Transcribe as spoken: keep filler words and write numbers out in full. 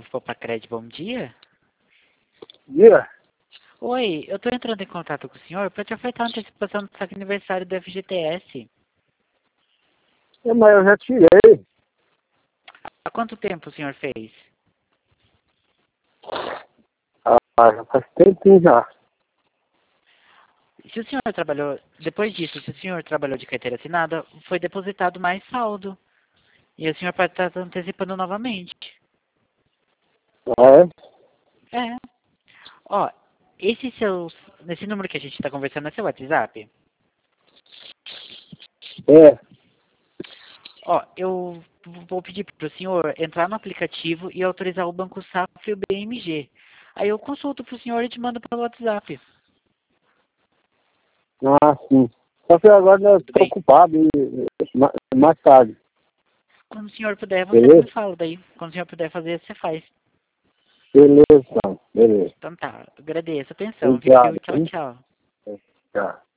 Grupo Pacred, bom dia. Dia? Oi, eu estou entrando em contato com o senhor para te ofertar uma antecipação do seu aniversário do F G T S. É, mas eu já tirei. Há quanto tempo o senhor fez? Ah, já faz tempinho já. Se o senhor trabalhou, depois disso, se o senhor trabalhou de carteira assinada, foi depositado mais saldo. E o senhor pode estar antecipando novamente. Ah, É. Ó, esse seu, nesse número que a gente está conversando é seu WhatsApp? é? É. Ó, eu vou pedir para o senhor entrar no aplicativo e autorizar o Banco Safra e o B M G. Aí eu consulto para o senhor e te mando pelo WhatsApp. Ah, sim. Só que agora eu Tudo estou bem? ocupado e ma- mais tarde. Quando o senhor puder, você Beleza? me fala daí. Quando o senhor puder fazer, você faz. Beleza, então. Beleza. Então tá, agradeço a atenção, viu? Obrigado, Tchau, hein? tchau. Tchau.